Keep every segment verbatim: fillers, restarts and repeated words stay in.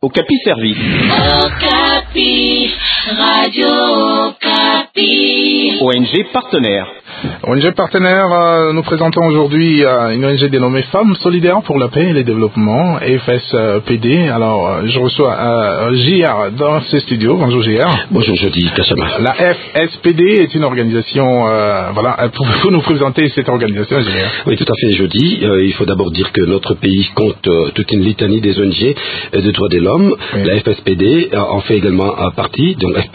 Okapi Service. Okapi, Radio Okapi. O N G partenaire. O N G partenaire, euh, nous présentons aujourd'hui euh, une O N G dénommée Femmes Solidaires pour la Paix et le Développement, F S P D. Alors, euh, je reçois euh, J R dans ces studios. Bonjour J R. Bonjour Jody Kassama. La F S P D est une organisation, euh, voilà, pouvez-vous nous présenter cette organisation, J R? Oui, tout à fait Jody. Euh, il faut d'abord dire que notre pays compte euh, toute une litanie des O N G euh, de droits de l'homme. Oui. La F S P D euh, en fait également euh, partie, donc F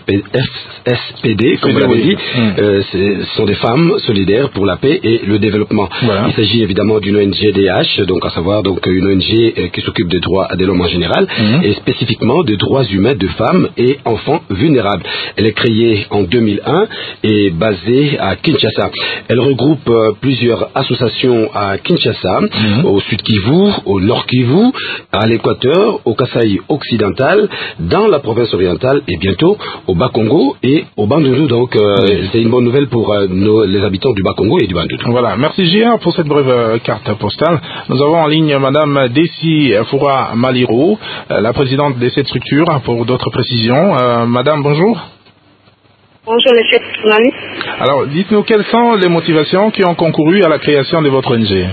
S P D, comme vous l'avez dit, hum. euh, ce sont des femmes solidaires pour la paix et le développement. Voilà. Il s'agit évidemment d'une O N G D H, donc à savoir donc une O N G euh, qui s'occupe des droits de l'homme en général, hum. et spécifiquement des droits humains de femmes et enfants vulnérables. Elle est créée en deux mille un et basée à Kinshasa. Elle regroupe euh, plusieurs associations à Kinshasa, hum. au sud Kivu, au nord Kivu, à l'équateur, au Kasaï occidental, dans la province orientale et bientôt au Bas-Congo et au Bandundu. Donc euh, oui. c'est une bonne nouvelle pour euh, nos, les habitants du Bas-Congo et du Bandundu. Voilà, merci J R pour cette brève euh, carte postale. Nous avons en ligne Madame Desi Foura Maliro, euh, la présidente de cette structure, pour d'autres précisions. Euh, Madame, bonjour. Bonjour Monsieur Tsunami. Alors, dites-nous quelles sont les motivations qui ont concouru à la création de votre O N G.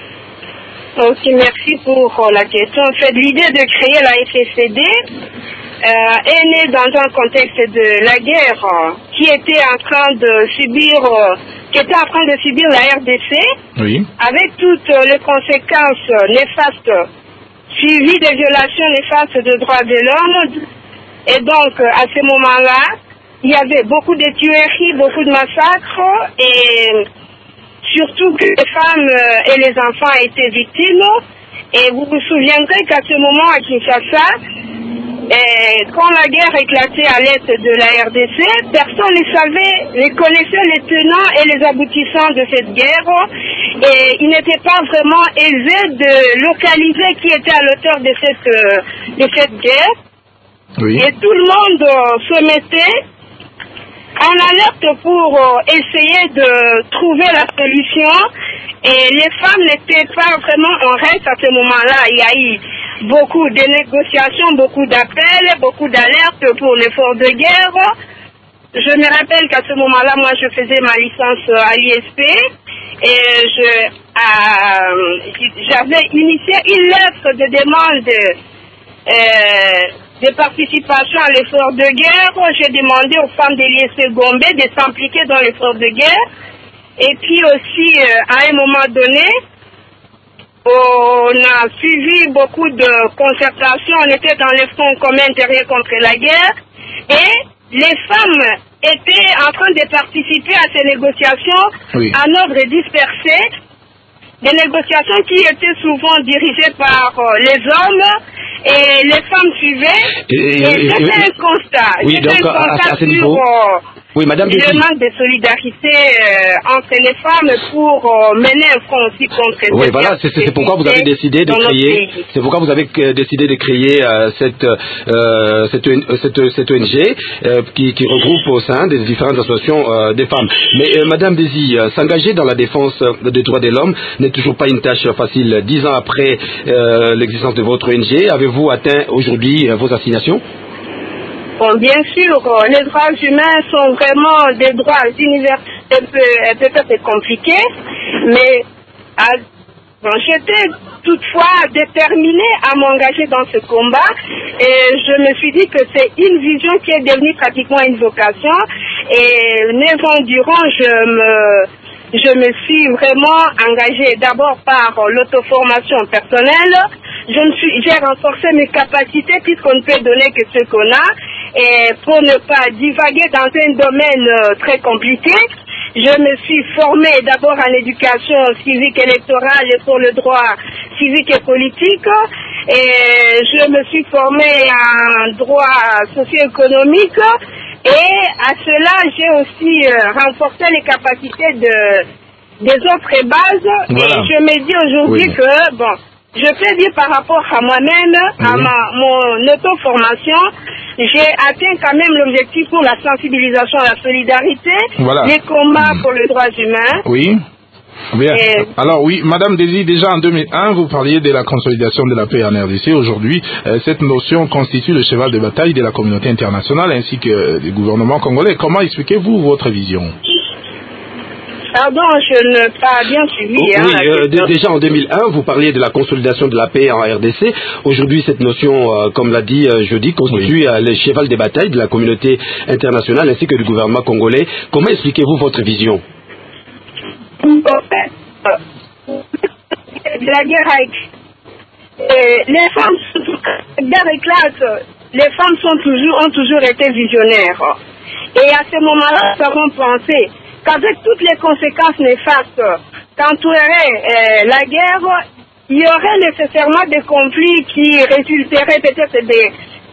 Ok, merci pour la question. En fait, l'idée de créer la F S P D euh, est née dans un contexte de la guerre euh, qui était en train de subir, euh, qui était en train de subir la R D C, oui. avec toutes euh, les conséquences néfastes suivies des violations néfastes de droits de l'homme. Et donc, à ce moment-là, il y avait beaucoup de tueries, beaucoup de massacres et surtout que les femmes et les enfants étaient victimes. Et vous vous souviendrez qu'à ce moment à Kinshasa, et quand la guerre éclatait à l'est de la R D C, personne ne savait, ne connaissait les tenants et les aboutissants de cette guerre. Et il n'était pas vraiment aisé de localiser qui était à l'auteur de cette, de cette guerre. Oui. Et tout le monde se mettait en alerte pour euh, essayer de trouver la solution, et les femmes n'étaient pas vraiment en reste à ce moment-là. Il y a eu beaucoup de négociations, beaucoup d'appels, beaucoup d'alertes pour l'effort de guerre. Je me rappelle qu'à ce moment-là, moi je faisais ma licence à l'U S P et je, euh, j'avais initié une lettre de demande euh, de participation à l'effort de guerre. J'ai demandé aux femmes de l'I S P Gombe de s'impliquer dans l'effort de guerre. Et puis aussi, euh, à un moment donné, on a suivi beaucoup de concertations. On était dans le Front commun intérieur contre la guerre. Et les femmes étaient en train de participer à ces négociations, oui. en ordre dispersé. Des négociations qui étaient souvent dirigées par euh, les hommes et les femmes suivaient. Et, et, et, et c'était un constat. Oui, c'était donc un constat à, à ce sur niveau, euh, oui, Madame le manque de solidarité euh, entre les femmes pour euh, mener un front aussi contre les oui, voilà, c'est, c'est pourquoi vous avez décidé de créer. C'est pourquoi vous avez décidé de créer euh, cette, euh, cette, cette, cette O N G euh, qui, qui regroupe au sein des différentes associations euh, des femmes. Mais euh, Madame Desi, euh, s'engager dans la défense des droits de l'homme n'est toujours pas une tâche facile. Dix ans après euh, l'existence de votre O N G, avez-vous atteint aujourd'hui euh, vos assignations? Bon, bien sûr, les droits humains sont vraiment des droits universels, peut-être compliqués, mais à, bon, j'étais toutefois déterminée à m'engager dans ce combat et je me suis dit que c'est une vision qui est devenue pratiquement une vocation et neuf ans durant, je me... Je me suis vraiment engagée d'abord par l'auto-formation personnelle. Je me suis, j'ai renforcé mes capacités puisqu'on ne peut donner que ce qu'on a. Et pour ne pas divaguer dans un domaine très compliqué, je me suis formée d'abord en éducation civique électorale et pour le droit civique et politique. Et je me suis formée en droit socio-économique. Et à cela, j'ai aussi euh, renforcé les capacités de, des autres bases. Voilà. Et je me dis aujourd'hui oui. que, bon, je peux dire par rapport à moi-même, oui. à ma, mon auto-formation, j'ai atteint quand même l'objectif pour la sensibilisation à la solidarité, voilà. les combats mmh. pour les droits humains. Oui. Bien. Et... Alors oui, Madame Désir, déjà en deux mille un, vous parliez de la consolidation de la paix en R D C. Aujourd'hui, euh, cette notion constitue le cheval de bataille de la communauté internationale ainsi que euh, du gouvernement congolais. Comment expliquez-vous votre vision? Pardon, je n'ai pas bien suivi. Oui, hein, euh, d- déjà en deux mille un, vous parliez de la consolidation de la paix en R D C. Aujourd'hui, cette notion, euh, comme l'a dit euh, jeudi, constitue oui. euh, le cheval de bataille de la communauté internationale ainsi que du gouvernement congolais. Comment expliquez-vous votre vision? La guerre euh, les femmes, la guerre éclate, les femmes sont toujours, ont toujours été visionnaires. Et à ce moment-là, nous avons pensé qu'avec toutes les conséquences néfastes qu'entourerait euh, la guerre, il y aurait nécessairement des conflits qui résulteraient peut-être des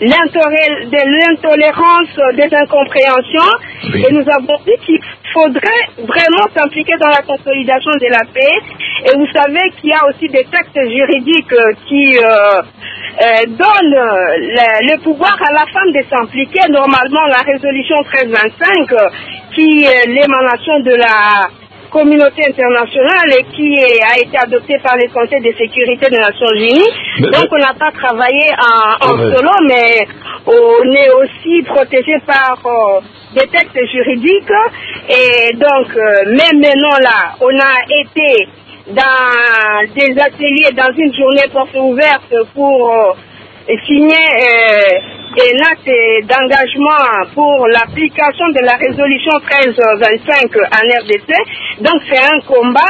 de l'intolérance, des incompréhensions. Oui. Et nous avons dit qu'il faudrait vraiment s'impliquer dans la consolidation de la paix. Et vous savez qu'il y a aussi des textes juridiques qui euh, euh, donnent le, le pouvoir à la femme de s'impliquer. Normalement, la résolution treize vingt-cinq, qui est l'émanation de la communauté internationale et qui est, a été adoptée par le Conseil de sécurité des Nations Unies. Mais, Donc on n'a pas travaillé en, en ouais. solo, mais on est aussi protégé par euh, des textes juridiques. Et donc, euh, même maintenant là, on a été dans des ateliers, dans une journée porte ouverte pour euh, signer euh, un acte d'engagement pour l'application de la résolution treize vingt-cinq en R D C. Donc c'est un combat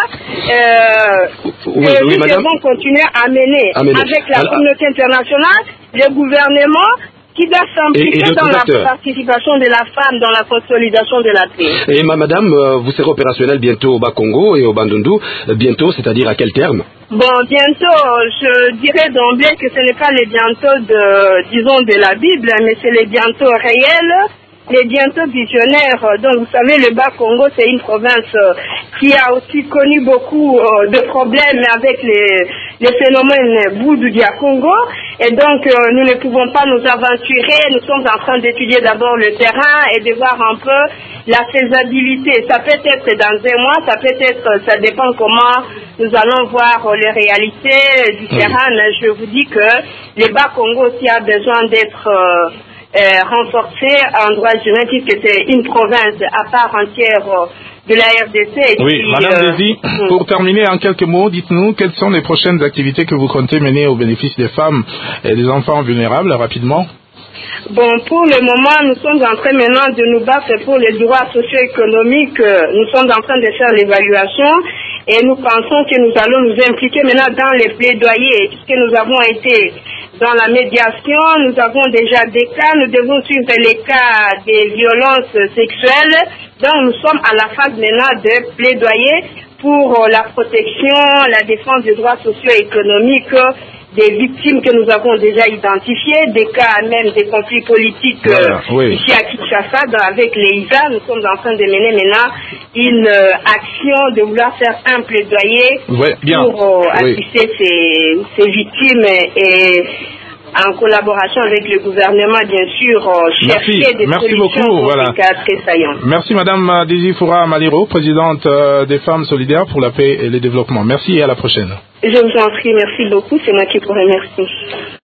euh, oui, que oui, nous madame. devons continuer à mener, à mener. avec la Alors, communauté internationale, le gouvernement, qui doit s'impliquer dans la acteurs. participation de la femme dans la consolidation de la paix. Et ma madame, vous serez opérationnelle bientôt au Bas-Congo et au Bandundu, bientôt, c'est-à-dire à quel terme? Bon, bientôt, je dirais d'emblée que ce n'est pas les bientôt de, disons, de la Bible, mais c'est les bientôt réels, les bientôt visionnaires. Donc, vous savez, le Bas-Congo, c'est une province qui a aussi connu beaucoup de problèmes avec les, les phénomènes Boudou Dia Congo. Et donc, nous ne pouvons pas nous aventurer. Nous sommes en train d'étudier d'abord le terrain et de voir un peu la faisabilité. Ça peut être dans un mois, ça peut être, ça dépend comment nous allons voir les réalités du terrain. Mais je vous dis que le Bas-Congo aussi a besoin d'être euh, euh, renforcé en droits humains, puisque c'est une province à part entière euh, de la R D C. Oui, qui, Madame euh, Désir, hum. pour terminer en quelques mots, dites-nous quelles sont les prochaines activités que vous comptez mener au bénéfice des femmes et des enfants vulnérables, rapidement. Bon, pour le moment, nous sommes en train maintenant de nous battre pour les droits socio-économiques. Nous sommes en train de faire l'évaluation et nous pensons que nous allons nous impliquer maintenant dans les plaidoyers, puisque nous avons été dans la médiation, nous avons déjà des cas, nous devons suivre les cas des violences sexuelles. Donc nous sommes à la phase maintenant de plaidoyer pour la protection, la défense des droits socio-économiques des victimes que nous avons déjà identifiées, des cas même des conflits politiques voilà, euh, oui. ici à Kinshasa avec les I S A. Nous sommes en train de mener maintenant une euh, action de vouloir faire un plaidoyer ouais, bien. pour euh, assister oui. ces, ces victimes et en collaboration avec le gouvernement, bien sûr, euh, chercher Merci. des Merci solutions beaucoup. pour Voilà. ces cas très saillants. Merci Madame Désir Foura Maliro, présidente euh, des Femmes Solidaires pour la Paix et le Développement. Merci et à la prochaine. Je vous en prie, merci beaucoup, c'est moi qui vous remercie.